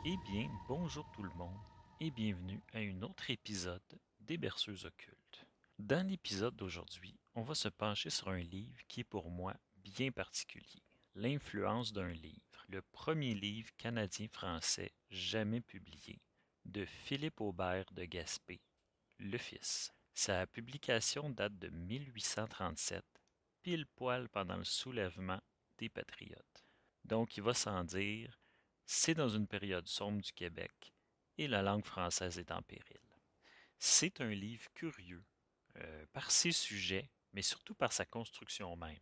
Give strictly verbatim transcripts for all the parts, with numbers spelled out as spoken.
Eh bien, bonjour tout le monde et bienvenue à un autre épisode des Berceuses occultes. Dans l'épisode d'aujourd'hui, on va se pencher sur un livre qui est pour moi bien particulier. L'influence d'un livre, le premier livre canadien-français jamais publié, de Philippe Aubert de Gaspé, le fils. Sa publication date de mille huit cent trente-sept, pile poil pendant le soulèvement des Patriotes. Donc, il va sans dire, c'est dans une période sombre du Québec et la langue française est en péril. C'est un livre curieux euh, par ses sujets, mais surtout par sa construction même.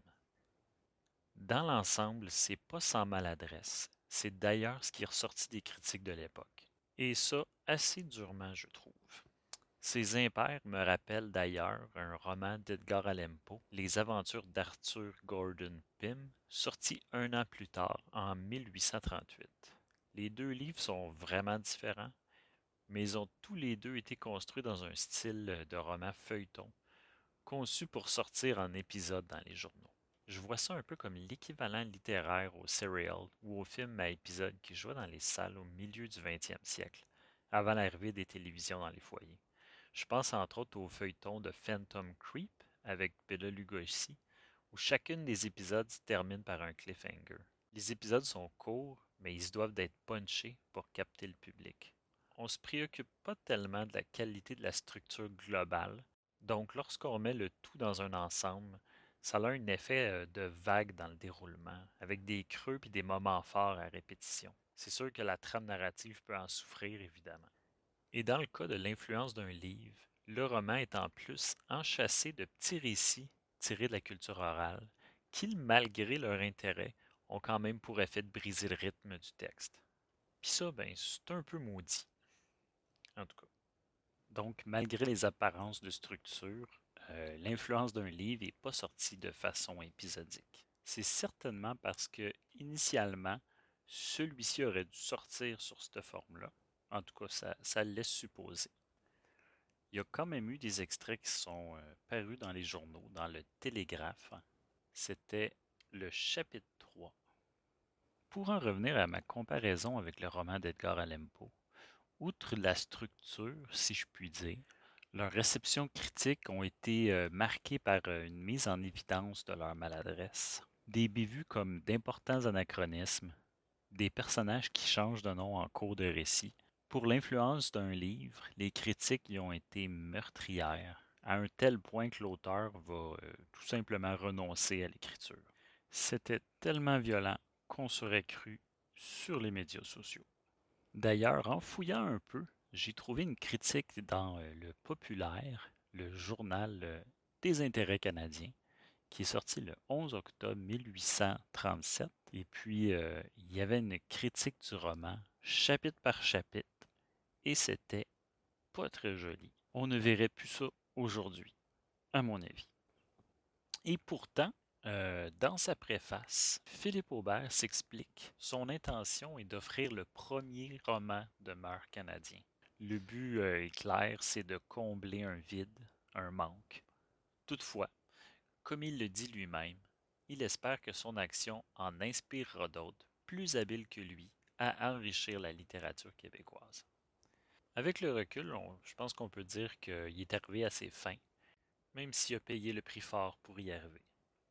Dans l'ensemble, c'est pas sans maladresse. C'est d'ailleurs ce qui est ressorti des critiques de l'époque. Et ça, assez durement, je trouve. Ces impairs me rappellent d'ailleurs un roman d'Edgar Allan Poe, Les aventures d'Arthur Gordon Pym, sorti un an plus tard, en mille huit cent trente-huit. Les deux livres sont vraiment différents, mais ils ont tous les deux été construits dans un style de roman feuilleton, conçu pour sortir en épisodes dans les journaux. Je vois ça un peu comme l'équivalent littéraire au serial ou au film à épisodes qui jouaient dans les salles au milieu du vingtième siècle, avant l'arrivée des télévisions dans les foyers. Je pense entre autres au feuilleton de Phantom Creep avec Bela Lugosi, où chacune des épisodes se termine par un cliffhanger. Les épisodes sont courts, mais ils se doivent d'être punchés pour capter le public. On se préoccupe pas tellement de la qualité de la structure globale, donc lorsqu'on met le tout dans un ensemble, ça a un effet euh, de vague dans le déroulement, avec des creux et des moments forts à répétition. C'est sûr que la trame narrative peut en souffrir, évidemment. Et dans le cas de l'influence d'un livre, le roman est en plus enchâssé de petits récits tirés de la culture orale, qui, malgré leur intérêt, ont quand même pour effet de briser le rythme du texte. Puis ça, ben, c'est un peu maudit, en tout cas. Donc, malgré les apparences de structure, euh, l'influence d'un livre n'est pas sortie de façon épisodique. C'est certainement parce que, initialement, celui-ci aurait dû sortir sur cette forme-là. En tout cas, ça, ça le laisse supposer. Il y a quand même eu des extraits qui sont euh, parus dans les journaux, dans le Télégraphe. C'était le chapitre trois. Pour en revenir à ma comparaison avec le roman d'Edgar Allan Poe, outre la structure, si je puis dire, leurs réceptions critiques ont été euh, marquées par euh, une mise en évidence de leur maladresse, des bévues comme d'importants anachronismes, des personnages qui changent de nom en cours de récit. Pour l'influence d'un livre, les critiques y ont été meurtrières, à un tel point que l'auteur va euh, tout simplement renoncer à l'écriture. C'était tellement violent qu'on serait cru sur les médias sociaux. D'ailleurs, en fouillant un peu, j'ai trouvé une critique dans euh, le Populaire, le journal euh, des intérêts canadiens, qui est sorti le onze octobre mille huit cent trente-sept. Et puis, euh, il y avait une critique du roman, chapitre par chapitre, et c'était pas très joli. On ne verrait plus ça aujourd'hui, à mon avis. Et pourtant, euh, dans sa préface, Philippe Aubert s'explique. Son intention est d'offrir le premier roman de mœurs canadien. Le but euh, est clair, c'est de combler un vide, un manque. Toutefois, comme il le dit lui-même, il espère que son action en inspirera d'autres, plus habiles que lui, à enrichir la littérature québécoise. Avec le recul, on- je pense qu'on peut dire qu'il est arrivé à ses fins, même s'il a payé le prix fort pour y arriver.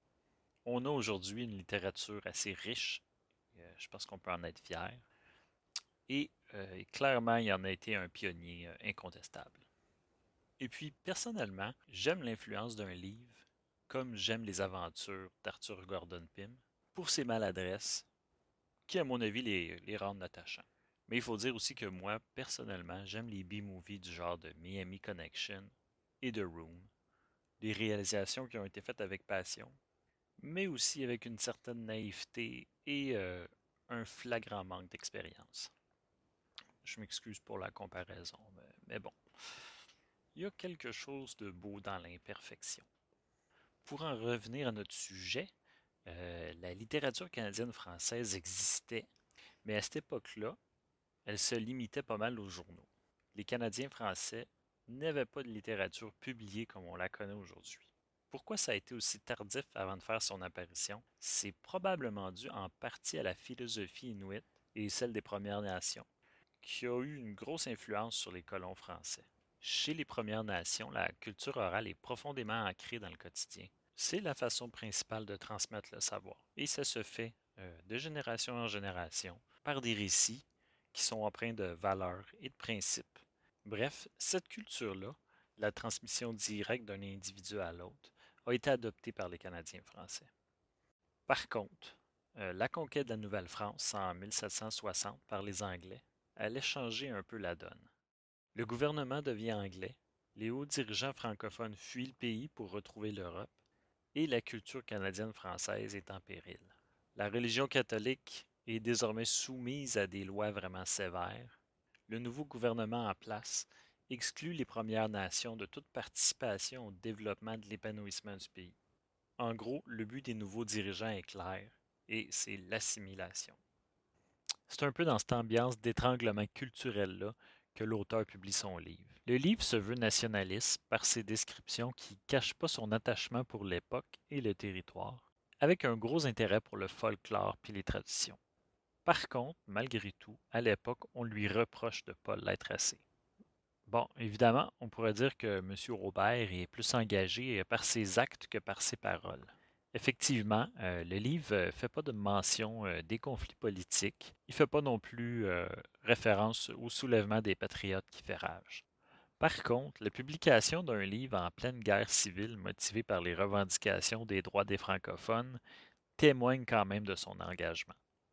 On a aujourd'hui une littérature assez riche, euh, je pense qu'on peut en être fier, et euh, clairement, il en a été un pionnier euh, incontestable. Et puis, personnellement, j'aime l'influence d'un livre, comme j'aime les aventures d'Arthur Gordon Pym, pour ses maladresses, qui, à mon avis, les, les rendent attachants. Mais il faut dire aussi que moi, personnellement, j'aime les B-movies du genre de Miami Connection et de Room, des réalisations qui ont été faites avec passion, mais aussi avec une certaine naïveté et euh, un flagrant manque d'expérience. Je m'excuse pour la comparaison, mais, mais bon, il y a quelque chose de beau dans l'imperfection. Pour en revenir à notre sujet, euh, la littérature canadienne-française existait, mais à cette époque-là, elle se limitait pas mal aux journaux. Les Canadiens français n'avaient pas de littérature publiée comme on la connaît aujourd'hui. Pourquoi ça a été aussi tardif avant de faire son apparition? C'est probablement dû en partie à la philosophie inuite et celle des Premières Nations. qui a eu une grosse influence sur les colons français. Chez les Premières Nations, la culture orale est profondément ancrée dans le quotidien. C'est la façon principale de transmettre le savoir, et ça se fait euh, de génération en génération par des récits qui sont empreints de valeurs et de principes. Bref, cette culture-là, la transmission directe d'un individu à l'autre, a été adoptée par les Canadiens français. Par contre, euh, la conquête de la Nouvelle-France en mille sept cent soixante par les Anglais allait changer un peu la donne. Le gouvernement devient anglais, les hauts dirigeants francophones fuient le pays pour retrouver l'Europe, et la culture canadienne-française est en péril. La religion catholique est désormais soumise à des lois vraiment sévères. Le nouveau gouvernement en place exclut les Premières Nations de toute participation au développement de l'épanouissement du pays. En gros, le but des nouveaux dirigeants est clair, et c'est l'assimilation. C'est un peu dans cette ambiance d'étranglement culturel-là que l'auteur publie son livre. Le livre se veut nationaliste par ses descriptions qui ne cachent pas son attachement pour l'époque et le territoire, avec un gros intérêt pour le folklore puis les traditions. Par contre, malgré tout, à l'époque, on lui reproche de ne pas l'être assez. Bon, évidemment, on pourrait dire que M. Robert est plus engagé par ses actes que par ses paroles. Effectivement, euh, le livre ne fait pas de mention euh, des conflits politiques. Il ne fait pas non plus euh, référence au soulèvement des patriotes qui fait rage. Par contre, la publication d'un livre en pleine guerre civile motivé par les revendications des droits des francophones témoigne quand même de son engagement.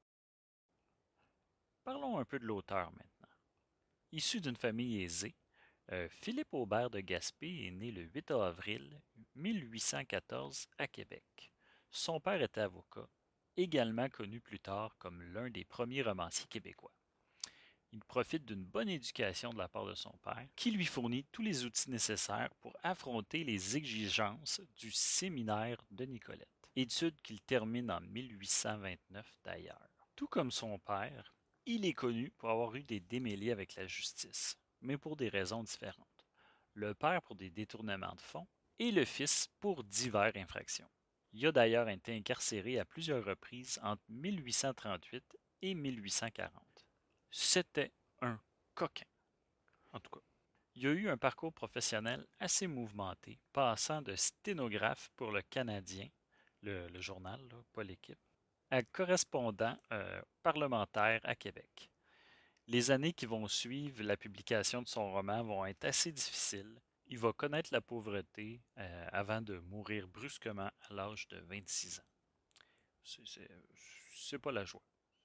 Parlons un peu de l'auteur maintenant. Issu d'une famille aisée, euh, Philippe Aubert de Gaspé est né le huit avril mille huit cent quatorze à Québec. Son père était avocat, également connu plus tard comme l'un des premiers romanciers québécois. Il profite d'une bonne éducation de la part de son père, qui lui fournit tous les outils nécessaires pour affronter les exigences du séminaire de Nicolette, études qu'il termine en mille huit cent vingt-neuf d'ailleurs. Tout comme son père, il est connu pour avoir eu des démêlés avec la justice, mais pour des raisons différentes. Le père pour des détournements de fonds et le fils pour diverses infractions. Il a d'ailleurs été incarcéré à plusieurs reprises entre mille huit cent trente-huit et mille huit cent quarante. C'était un coquin, en tout cas. Il a eu un parcours professionnel assez mouvementé, passant de sténographe pour le Canadien, le, le journal, là, pas l'équipe, à correspondant euh, parlementaire à Québec. Les années qui vont suivre la publication de son roman vont être assez difficiles. Il va connaître la pauvreté euh, avant de mourir brusquement à l'âge de vingt-six ans. C'est, c'est, c'est pas la joie.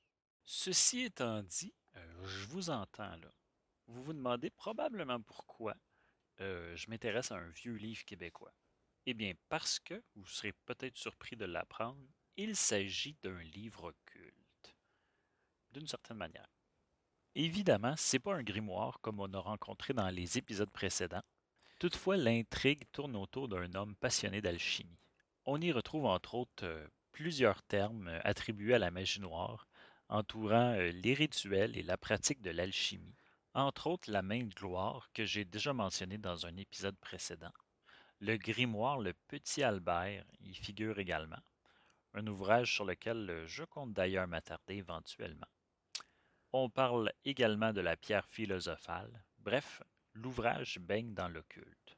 Ceci étant dit, euh, je vous entends là. Vous vous demandez probablement pourquoi euh, je m'intéresse à un vieux livre québécois. Eh bien, parce que, vous serez peut-être surpris de l'apprendre, il s'agit d'un livre culte, d'une certaine manière. Évidemment, c'est pas un grimoire comme on a rencontré dans les épisodes précédents. Toutefois, l'intrigue tourne autour d'un homme passionné d'alchimie. On y retrouve entre autres euh, plusieurs termes euh, attribués à la magie noire, entourant euh, les rituels et la pratique de l'alchimie. Entre autres, la main de gloire que j'ai déjà mentionné dans un épisode précédent. Le grimoire Le Petit Albert y figure également, un ouvrage sur lequel euh, je compte d'ailleurs m'attarder éventuellement. On parle également de la pierre philosophale. Bref, l'ouvrage baigne dans l'occulte.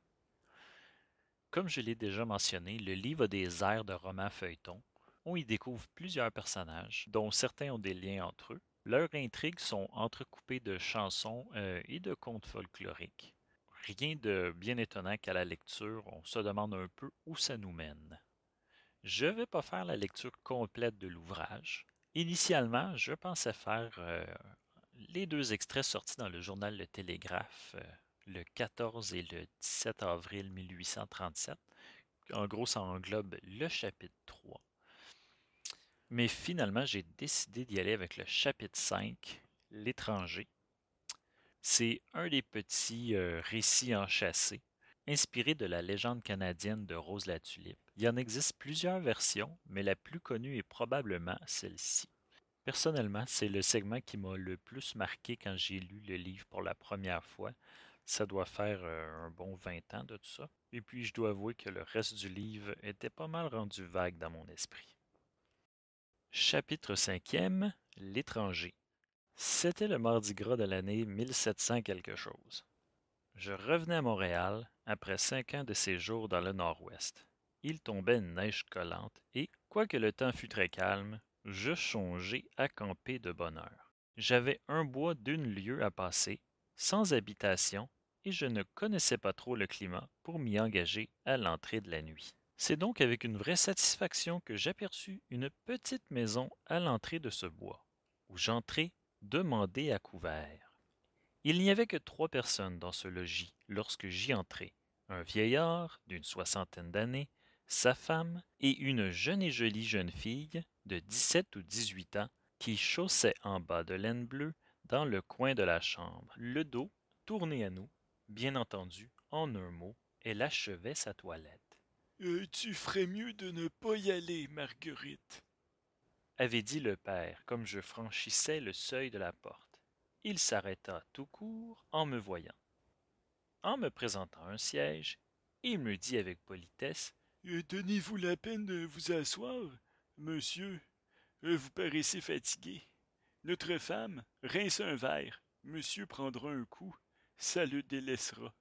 Comme je l'ai déjà mentionné, le livre a des airs de roman feuilleton. On y découvre plusieurs personnages, dont certains ont des liens entre eux. Leurs intrigues sont entrecoupées de chansons euh, et de contes folkloriques. Rien de bien étonnant qu'à la lecture, on se demande un peu où ça nous mène. Je ne vais pas faire la lecture complète de l'ouvrage. Initialement, je pensais faire euh, les deux extraits sortis dans le journal Le Télégraphe euh, le quatorze et le dix-sept avril mille huit cent trente-sept. En gros, ça englobe le chapitre trois. Mais finalement, j'ai décidé d'y aller avec le chapitre cinq, L'étranger. C'est un des petits euh, récits enchâssés, inspiré de la légende canadienne de Rose la Tulipe. Il y en existe plusieurs versions, mais la plus connue est probablement celle-ci. Personnellement, c'est le segment qui m'a le plus marqué quand j'ai lu le livre pour la première fois. Ça doit faire euh, un bon vingt ans de tout ça. Et puis, je dois avouer que le reste du livre était pas mal rendu vague dans mon esprit. Chapitre cinquième, L'étranger. C'était le mardi gras de l'année mille sept cents quelque chose. Je revenais à Montréal après cinq ans de séjour dans le Nord-Ouest. Il tombait une neige collante et, quoique le temps fût très calme, je songeais à camper de bonne heure. J'avais un bois d'une lieue à passer, sans habitation, et je ne connaissais pas trop le climat pour m'y engager à l'entrée de la nuit. C'est donc avec une vraie satisfaction que j'aperçus une petite maison à l'entrée de ce bois, où j'entrai demander à couvert. Il n'y avait que trois personnes dans ce logis lorsque j'y entrai. Un vieillard d'une soixantaine d'années, sa femme et une jeune et jolie jeune fille de dix-sept ou dix-huit ans qui chaussait en bas de laine bleue dans le coin de la chambre, le dos tourné à nous. Bien entendu, en un mot, elle achevait sa toilette. Euh, tu ferais mieux de ne pas y aller, Marguerite, avait dit le père comme je franchissais le seuil de la porte. Il s'arrêta tout court en me voyant. En me présentant un siège, il me dit avec politesse: Euh, donnez-vous la peine de vous asseoir, monsieur. Euh, vous paraissez fatigué. Notre femme rince un verre. Monsieur prendra un coup. Ça le délaissera.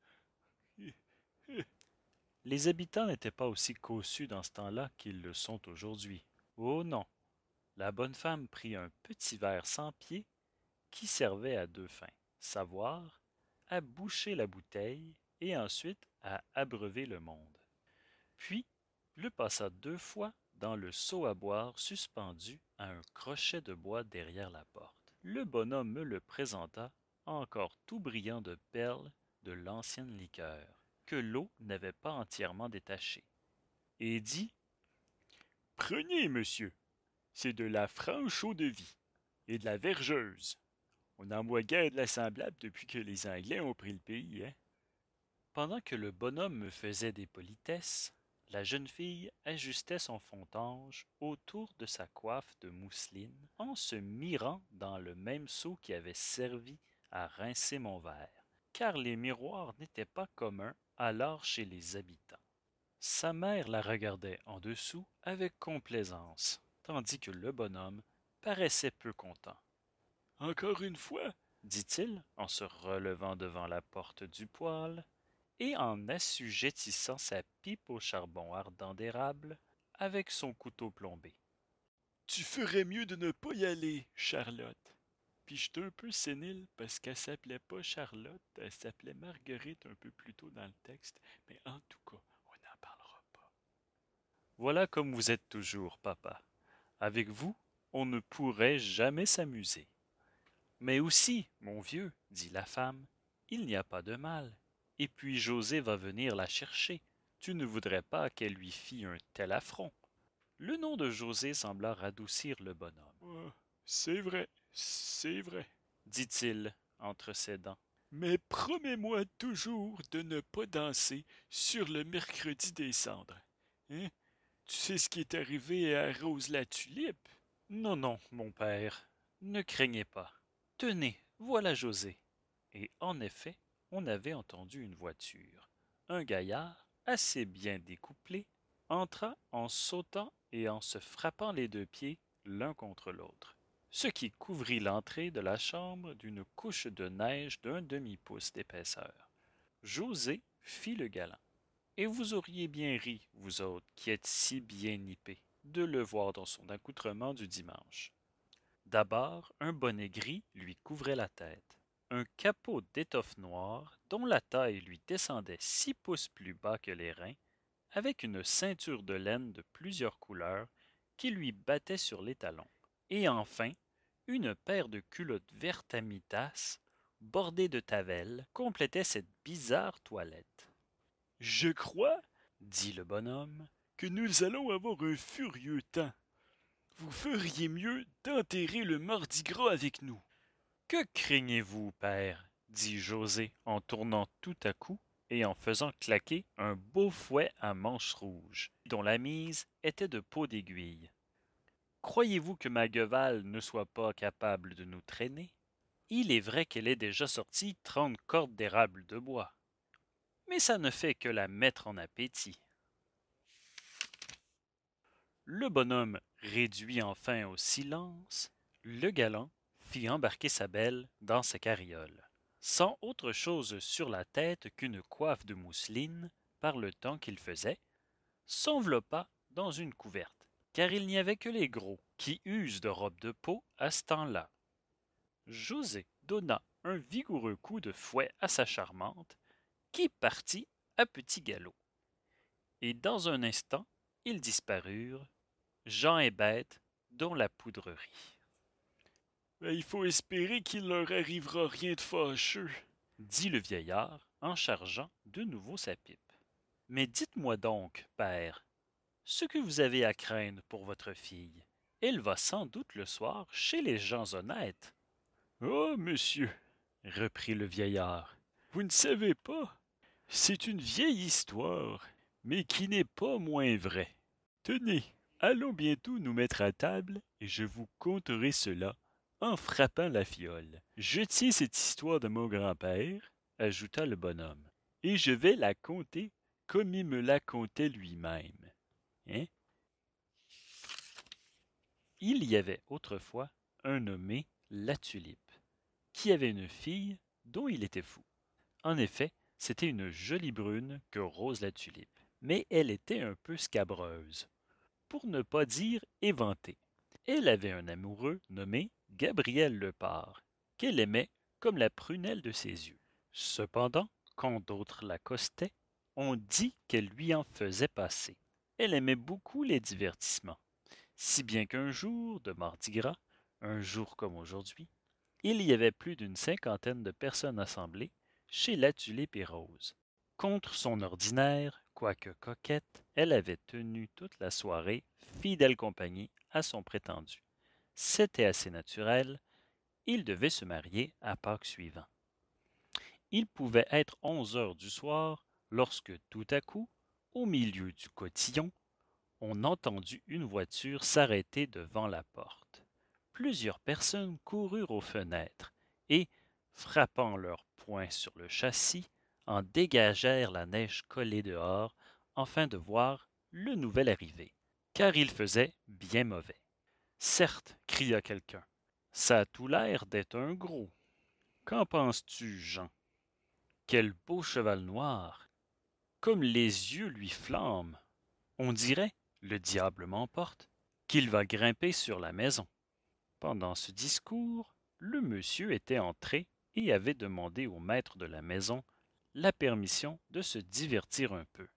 Les habitants n'étaient pas aussi cossus dans ce temps-là qu'ils le sont aujourd'hui. Oh non! La bonne femme prit un petit verre sans pied qui servait à deux fins, savoir à boucher la bouteille et ensuite à abreuver le monde. Puis le passa deux fois dans le seau à boire suspendu à un crochet de bois derrière la porte. Le bonhomme me le présenta, encore tout brillant de perles de l'ancienne liqueur, que l'eau n'avait pas entièrement détachée, et dit: Prenez, monsieur. C'est de la franche eau-de-vie et de la vergeuse. On n'en boit guère de la semblable depuis que les Anglais ont pris le pays, hein? Pendant que le bonhomme me faisait des politesses, la jeune fille ajustait son fontange autour de sa coiffe de mousseline en se mirant dans le même seau qui avait servi à rincer mon verre, car les miroirs n'étaient pas communs alors chez les habitants. Sa mère la regardait en dessous avec complaisance, tandis que le bonhomme paraissait peu content. Encore une fois, Dit-il en se relevant devant la porte du poêle et en assujettissant sa pipe au charbon ardent d'érable avec son couteau plombé. tu ferais mieux de ne pas y aller, Charlotte. Puis j'étais un peu sénile parce qu'elle s'appelait pas Charlotte, elle s'appelait Marguerite un peu plus tôt dans le texte, mais en tout cas, on n'en parlera pas. Voilà comme vous êtes toujours, papa. Avec vous, on ne pourrait jamais s'amuser. Mais aussi, mon vieux, dit la femme, il n'y a pas de mal. Et puis José va venir la chercher. Tu ne voudrais pas qu'elle lui fît un tel affront. Le nom de José sembla radoucir le bonhomme. Oh, c'est vrai, c'est vrai. Dit-il entre ses dents. Mais promets-moi toujours de ne pas danser sur le mercredi des cendres. Hein? Tu sais ce qui est arrivé à Rose la Tulipe? Non, non, mon père, ne craignez pas. Tenez, voilà José. Et en effet, on avait entendu une voiture. Un gaillard, assez bien découplé, entra en sautant et en se frappant les deux pieds l'un contre l'autre, ce qui couvrit l'entrée de la chambre d'une couche de neige d'un demi-pouce d'épaisseur. José fit le galant. Et vous auriez bien ri, vous autres, qui êtes si bien nippés, de le voir dans son accoutrement du dimanche. D'abord, un bonnet gris lui couvrait la tête, un capot d'étoffe noire dont la taille lui descendait six pouces plus bas que les reins, avec une ceinture de laine de plusieurs couleurs qui lui battait sur les talons. Et enfin, une paire de culottes vertes à mi-tasse, bordées de tavelles, complétait cette bizarre toilette. Je crois, Dit le bonhomme, que nous allons avoir un furieux temps. Vous feriez mieux d'enterrer le mardi gras avec nous. que craignez-vous, père? Dit José en tournant tout à coup et en faisant claquer un beau fouet à manches rouges, dont la mise était de peau d'aiguille. Croyez-vous que ma gueule ne soit pas capable de nous traîner? Il est vrai qu'elle est déjà sortie trente cordes d'érable de bois, mais ça ne fait que la mettre en appétit. Le bonhomme réduit enfin au silence, le galant fit embarquer sa belle dans sa carriole, sans autre chose sur la tête qu'une coiffe de mousseline, par le temps qu'il faisait, s'enveloppa dans une couverte, car il n'y avait que les gros qui usent de robes de peau à ce temps-là. José donna un vigoureux coup de fouet à sa charmante, qui partit à petit galop. Et dans un instant, ils disparurent, Jean et Bête, dont la poudrerie. Ben, il faut espérer qu'il leur arrivera rien de fâcheux, dit le vieillard en chargeant de nouveau sa pipe. Mais dites-moi donc, père, ce que vous avez à craindre pour votre fille. Elle va sans doute le soir chez les gens honnêtes. Oh, monsieur, reprit le vieillard, vous ne savez pas. C'est une vieille histoire, mais qui n'est pas moins vraie. Tenez, allons bientôt nous mettre à table et je vous conterai cela en frappant la fiole. Je tiens cette histoire de mon grand-père, ajouta le bonhomme, et je vais la conter comme il me la contait lui-même. Hein? Il y avait autrefois un nommé La Tulipe, qui avait une fille dont il était fou. En effet, c'était une jolie brune que Rose la Tulipe, mais elle était un peu scabreuse, pour ne pas dire éventée. Elle avait un amoureux nommé Gabriel Lepard, qu'elle aimait comme la prunelle de ses yeux. Cependant, quand d'autres l'accostaient, on dit qu'elle lui en faisait passer. Elle aimait beaucoup les divertissements, si bien qu'un jour de Mardi Gras, un jour comme aujourd'hui, il y avait plus d'une cinquantaine de personnes assemblées chez la Tulipe et Rose. Contre son ordinaire, quoique coquette, elle avait tenu toute la soirée fidèle compagnie à son prétendu. C'était assez naturel, il devait se marier à Pâques suivant. Il pouvait être onze heures du soir lorsque tout à coup, au milieu du cotillon, on entendit une voiture s'arrêter devant la porte. Plusieurs personnes coururent aux fenêtres et, frappant leurs poings sur le châssis, en dégagèrent la neige collée dehors, afin de voir le nouvel arrivé, car il faisait bien mauvais. Certes, cria quelqu'un, ça a tout l'air d'être un gros. Qu'en penses-tu, Jean? Quel beau cheval noir! Comme les yeux lui flamment! On dirait, le diable m'emporte, qu'il va grimper sur la maison. Pendant ce discours, le monsieur était entré et avait demandé au maître de la maison la permission de se divertir un peu.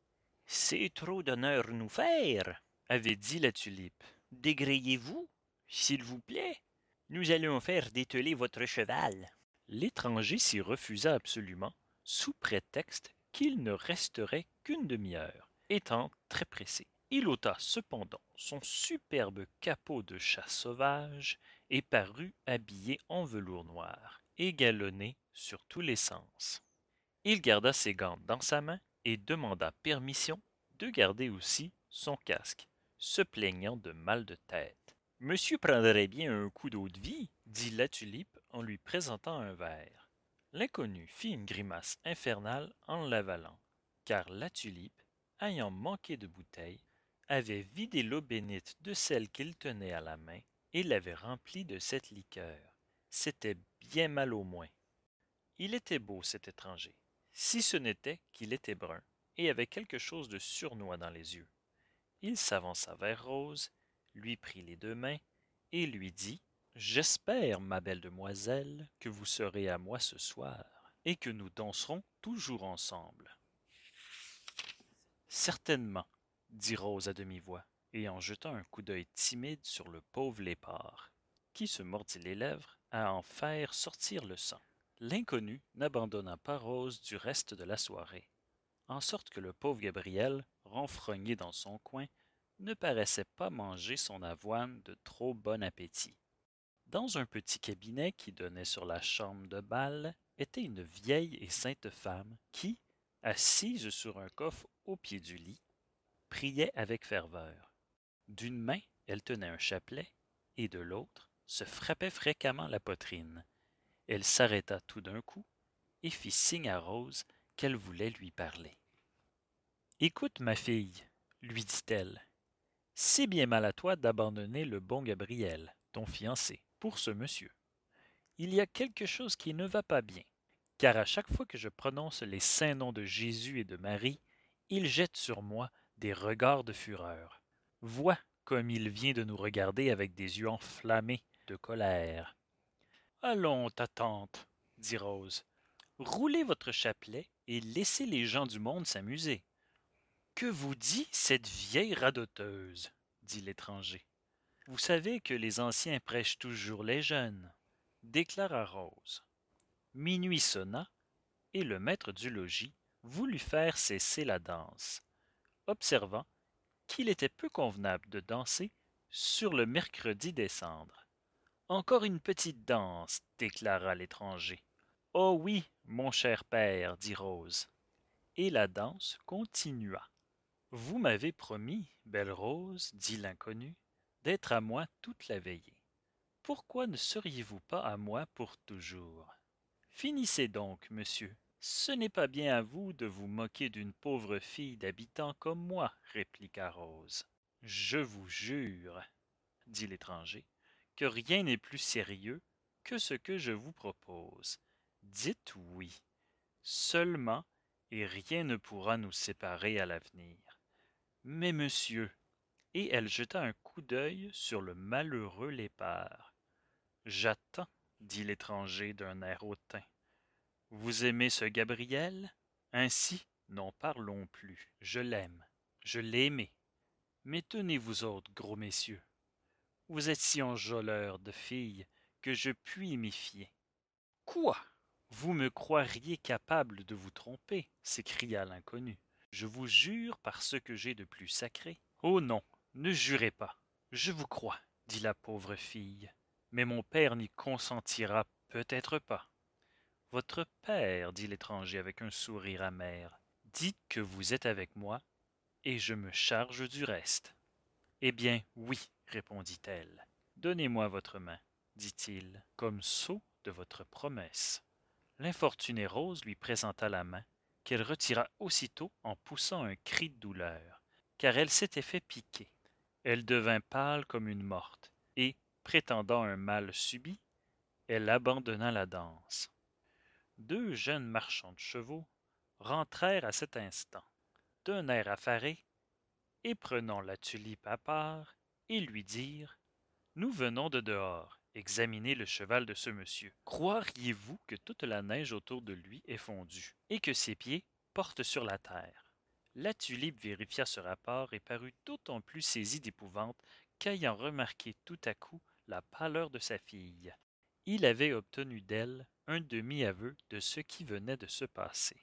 C'est trop d'honneur nous faire, avait dit la Tulipe. Dégrayez-vous, s'il vous plaît. Nous allons faire dételer votre cheval. L'étranger s'y refusa absolument, sous prétexte qu'il ne resterait qu'une demi-heure, étant très pressé. Il ôta cependant son superbe capot de chat sauvage et parut habillé en velours noir, égalonné sur tous les sens. Il garda ses gants dans sa main et demanda permission de garder aussi son casque, se plaignant de mal de tête. Monsieur prendrait bien un coup d'eau de vie, dit la Tulipe en lui présentant un verre. L'inconnu fit une grimace infernale en l'avalant, car la Tulipe, ayant manqué de bouteille, avait vidé l'eau bénite de celle qu'il tenait à la main et l'avait remplie de cette liqueur. C'était bien mal au moins. Il était beau, cet étranger, si ce n'était qu'il était brun et avait quelque chose de sournois dans les yeux. Il s'avança vers Rose, lui prit les deux mains et lui dit « J'espère, ma belle demoiselle, que vous serez à moi ce soir et que nous danserons toujours ensemble. » « Certainement, » dit Rose à demi-voix, et en jetant un coup d'œil timide sur le pauvre Lépard, qui se mordit les lèvres à en faire sortir le sang. L'inconnu n'abandonna pas Rose du reste de la soirée, en sorte que le pauvre Gabriel, renfrogné dans son coin, ne paraissait pas manger son avoine de trop bon appétit. Dans un petit cabinet qui donnait sur la chambre de bal était une vieille et sainte femme qui, assise sur un coffre au pied du lit, priait avec ferveur. D'une main, elle tenait un chapelet, et de l'autre, se frappait fréquemment la poitrine. Elle s'arrêta tout d'un coup et fit signe à Rose qu'elle voulait lui parler. « Écoute, ma fille, lui dit-elle, c'est bien mal à toi d'abandonner le bon Gabriel, ton fiancé, pour ce monsieur. il y a quelque chose qui ne va pas bien, car à chaque fois que je prononce les saints noms de Jésus et de Marie, il jette sur moi des regards de fureur. Vois comme il vient de nous regarder avec des yeux enflammés de colère. Allons, ta tante, dit Rose, roulez votre chapelet et laissez les gens du monde s'amuser. Que vous dit cette vieille radoteuse, dit l'étranger. Vous savez que les anciens prêchent toujours les jeunes, déclara Rose. Minuit sonna, et le maître du logis voulut faire cesser la danse, observant qu'il était peu convenable de danser sur le mercredi des cendres. Encore une petite danse, déclara l'étranger. Oh oui, mon cher père, dit Rose. Et la danse continua. Vous m'avez promis, belle Rose, dit l'inconnu, d'être à moi toute la veillée. Pourquoi ne seriez-vous pas à moi pour toujours? Finissez donc, monsieur. Ce n'est pas bien à vous de vous moquer d'une pauvre fille d'habitant comme moi, répliqua Rose. Je vous jure, dit l'étranger, que rien n'est plus sérieux que ce que je vous propose. Dites oui, seulement, et rien ne pourra nous séparer à l'avenir. Mais monsieur, et elle jeta un coup d'œil sur le malheureux lépard. J'attends, dit l'étranger d'un air hautain. Vous aimez ce Gabriel? Ainsi, n'en parlons plus. Je l'aime, je l'ai aimé. Mais tenez-vous autres, gros messieurs. Vous êtes si enjôleurs de filles que je puis m'y fier. Quoi? Vous me croiriez capable de vous tromper, s'écria l'inconnu. Je vous jure par ce que j'ai de plus sacré. Oh non, ne jurez pas. Je vous crois, dit la pauvre fille. Mais mon père n'y consentira peut-être pas. Votre père, dit l'étranger avec un sourire amer, dites que vous êtes avec moi, et je me charge du reste. Eh bien, oui, répondit-elle. Donnez-moi votre main, dit-il, comme sceau de votre promesse. L'infortunée Rose lui présenta la main, qu'elle retira aussitôt en poussant un cri de douleur, car elle s'était fait piquer. Elle devint pâle comme une morte, et, prétendant un mal subit, elle abandonna la danse. Deux jeunes marchands de chevaux rentrèrent à cet instant, d'un air affaré, et prenant la tulipe à part, ils lui dirent « Nous venons de dehors examiner le cheval de ce monsieur. Croiriez-vous que toute la neige autour de lui est fondue, et que ses pieds portent sur la terre? » La tulipe vérifia ce rapport et parut d'autant plus saisie d'épouvante qu'ayant remarqué tout à coup la pâleur de sa fille, il avait obtenu d'elle un demi-aveu de ce qui venait de se passer.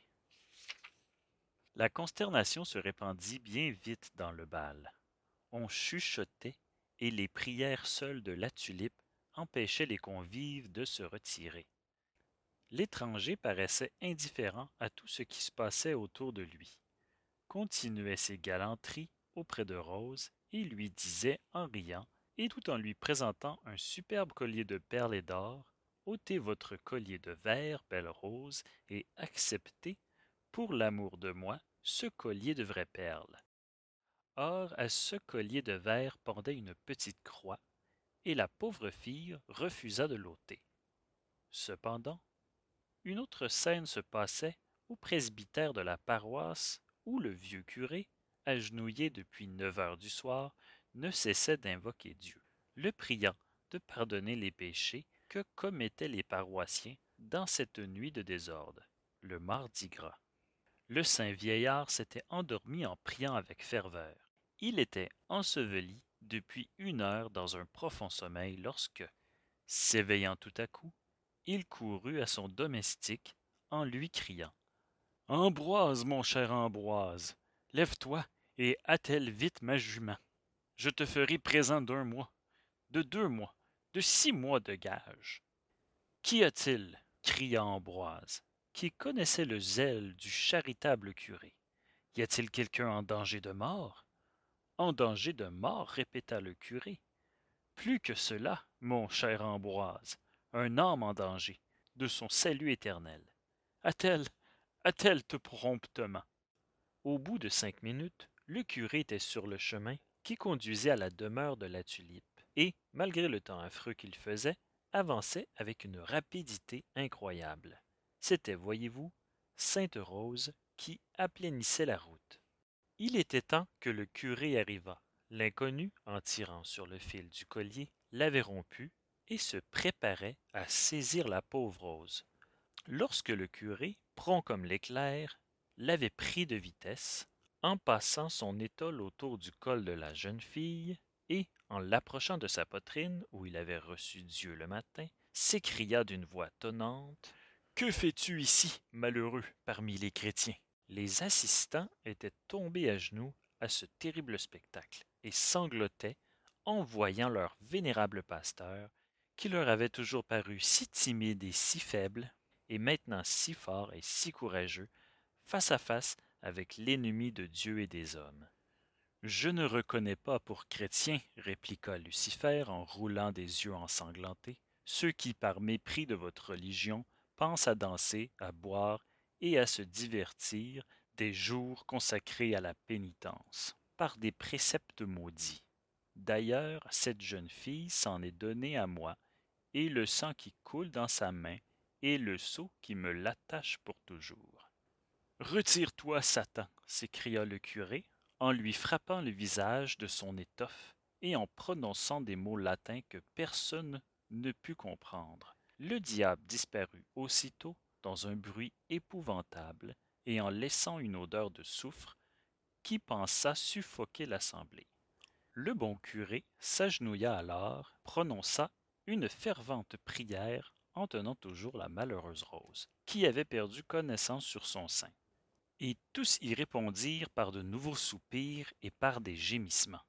La consternation se répandit bien vite dans le bal. On chuchotait, et les prières seules de la tulipe empêchaient les convives de se retirer. L'étranger paraissait indifférent à tout ce qui se passait autour de lui, continuait ses galanteries auprès de Rose et lui disait en riant, et tout en lui présentant un superbe collier de perles et d'or, ôtez votre collier de verre, belle Rose, et acceptez, pour l'amour de moi, ce collier de vraies perles. Or, à ce collier de verre pendait une petite croix, et la pauvre fille refusa de l'ôter. Cependant, une autre scène se passait au presbytère de la paroisse où le vieux curé, agenouillé depuis neuf heures du soir, ne cessait d'invoquer Dieu, le priant de pardonner les péchés que commettaient les paroissiens dans cette nuit de désordre, le mardi gras. Le saint vieillard s'était endormi en priant avec ferveur. Il était enseveli depuis une heure dans un profond sommeil lorsque, s'éveillant tout à coup, il courut à son domestique en lui criant « Ambroise, mon cher Ambroise, lève-toi et attelle vite ma jument. Je te ferai présent d'un mois, de deux mois, de six mois de gage. » Qu'y a-t-il? Cria Ambroise, qui connaissait le zèle du charitable curé. Y a-t-il quelqu'un en danger de mort? En danger de mort, répéta le curé. Plus que cela, mon cher Ambroise, un âme en danger, de son salut éternel. Attelle, attelle te promptement. Au bout de cinq minutes, le curé était sur le chemin qui conduisait à la demeure de la tulipe, et, malgré le temps affreux qu'il faisait, avançait avec une rapidité incroyable. C'était, voyez-vous, Sainte-Rose qui aplanissait la route. Il était temps que le curé arrivât. L'inconnu, en tirant sur le fil du collier, l'avait rompu et se préparait à saisir la pauvre Rose. Lorsque le curé, prompt comme l'éclair, l'avait pris de vitesse, en passant son étole autour du col de la jeune fille, et, en l'approchant de sa poitrine où il avait reçu Dieu le matin, s'écria d'une voix tonnante: Que fais-tu ici, malheureux, parmi les chrétiens? Les assistants étaient tombés à genoux à ce terrible spectacle et sanglotaient en voyant leur vénérable pasteur, qui leur avait toujours paru si timide et si faible, et maintenant si fort et si courageux, face à face avec l'ennemi de Dieu et des hommes. Je ne reconnais pas pour chrétiens, répliqua Lucifer en roulant des yeux ensanglantés, ceux qui, par mépris de votre religion, pensent à danser, à boire et à se divertir des jours consacrés à la pénitence, par des préceptes maudits. D'ailleurs, cette jeune fille s'en est donnée à moi, et le sang qui coule dans sa main est le sceau qui me l'attache pour toujours. Retire-toi, Satan, s'écria le curé, en lui frappant le visage de son étoffe et en prononçant des mots latins que personne ne put comprendre. Le diable disparut aussitôt dans un bruit épouvantable et en laissant une odeur de soufre qui pensa suffoquer l'assemblée. Le bon curé s'agenouilla alors, prononça une fervente prière en tenant toujours la malheureuse Rose, qui avait perdu connaissance sur son sein. Et tous y répondirent par de nouveaux soupirs et par des gémissements.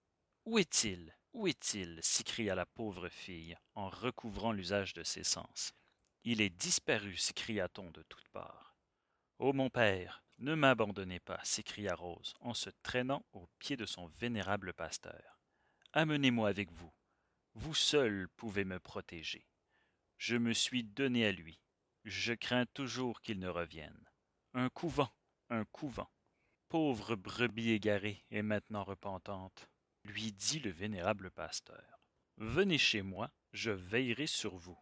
Où est-il? Où est-il? S'écria la pauvre fille, en recouvrant l'usage de ses sens. Il est disparu, s'écria-t-on de toutes parts. Ô mon père, ne m'abandonnez pas, s'écria Rose, en se traînant aux pieds de son vénérable pasteur. Amenez-moi avec vous. Vous seul pouvez me protéger. Je me suis donné à lui. Je crains toujours qu'il ne revienne. Un couvent, un couvent. Pauvre brebis égarée et maintenant repentante, lui dit le vénérable pasteur. Venez chez moi, je veillerai sur vous.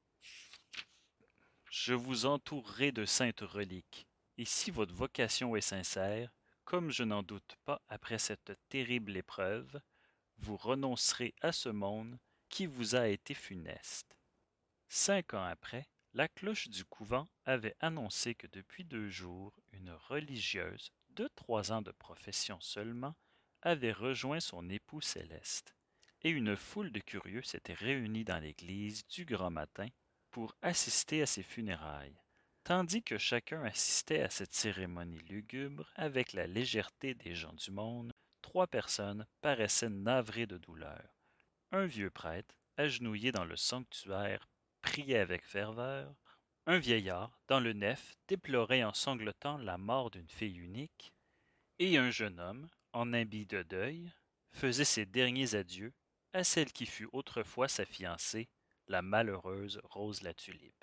Je vous entourerai de saintes reliques, et si votre vocation est sincère, comme je n'en doute pas après cette terrible épreuve, vous renoncerez à ce monde qui vous a été funeste. Cinq ans après, la cloche du couvent avait annoncé que depuis deux jours, une religieuse de trois ans de profession seulement avait rejoint son époux céleste, et une foule de curieux s'était réunie dans l'église du grand matin pour assister à ses funérailles, tandis que chacun assistait à cette cérémonie lugubre avec la légèreté des gens du monde. Trois personnes paraissaient navrées de douleur. Un vieux prêtre, agenouillé dans le sanctuaire, priait avec ferveur. Un vieillard, dans le nef, déplorait en sanglotant la mort d'une fille unique. Et un jeune homme, en habit de deuil, faisait ses derniers adieux à celle qui fut autrefois sa fiancée, la malheureuse Rose la Tulipe.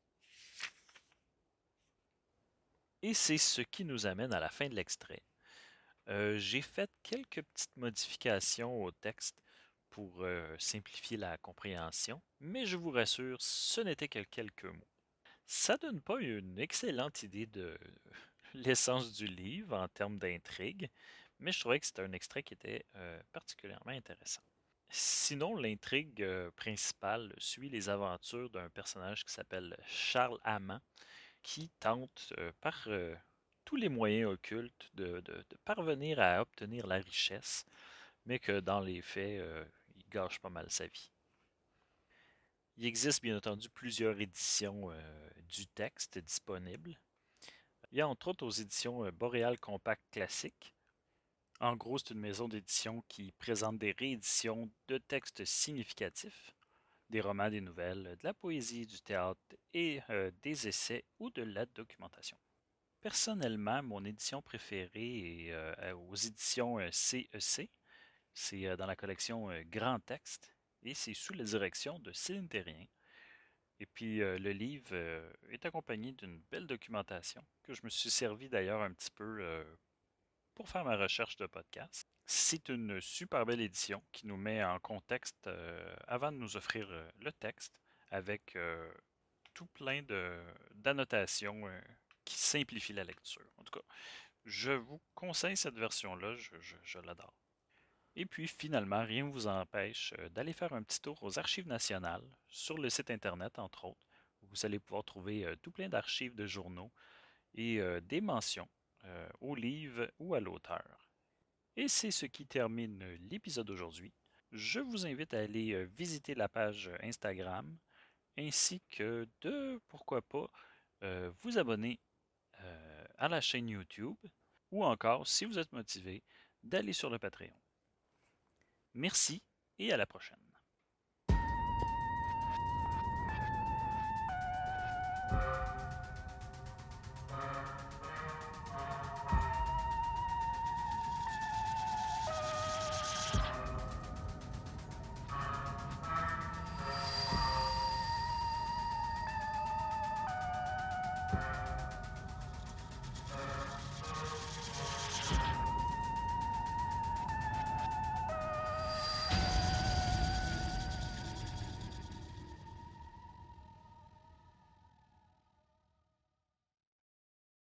Et c'est ce qui nous amène à la fin de l'extrait. Euh, j'ai fait quelques petites modifications au texte pour euh, simplifier la compréhension, mais je vous rassure, ce n'était que quelques mots. Ça donne pas une excellente idée de l'essence du livre en termes d'intrigue, mais je trouvais que c'était un extrait qui était euh, particulièrement intéressant. Sinon, l'intrigue euh, principale suit les aventures d'un personnage qui s'appelle Charles Amand, qui tente euh, par euh, tous les moyens occultes de, de- de parvenir à obtenir la richesse, mais que dans les faits, euh, il gâche pas mal sa vie. Il existe bien entendu plusieurs éditions euh, du texte disponibles. Il y a entre autres aux éditions euh, Boréal Compact Classique. En gros, c'est une maison d'édition qui présente des rééditions de textes significatifs, des romans, des nouvelles, de la poésie, du théâtre et euh, des essais ou de la documentation. Personnellement, mon édition préférée est euh, aux éditions euh, C E C. C'est euh, dans la collection euh, Grand Texte et c'est sous la direction de Céline Terrien. Et puis euh, le livre euh, est accompagné d'une belle documentation que je me suis servi d'ailleurs un petit peu euh, pour faire ma recherche de podcast. C'est une super belle édition qui nous met en contexte euh, avant de nous offrir euh, le texte avec euh, tout plein de, d'annotations euh, qui simplifient la lecture. En tout cas, je vous conseille cette version-là, je, je- je l'adore. Et puis finalement, rien ne vous empêche euh, d'aller faire un petit tour aux Archives nationales, sur le site Internet entre autres, où vous allez pouvoir trouver euh, tout plein d'archives de journaux et euh, des mentions euh, au livre ou à l'auteur. Et c'est ce qui termine l'épisode d'aujourd'hui. Je vous invite à aller euh, visiter la page Instagram ainsi que de, pourquoi pas, euh, vous abonner euh, à la chaîne YouTube ou encore, si vous êtes motivé, d'aller sur le Patreon. Merci et à la prochaine.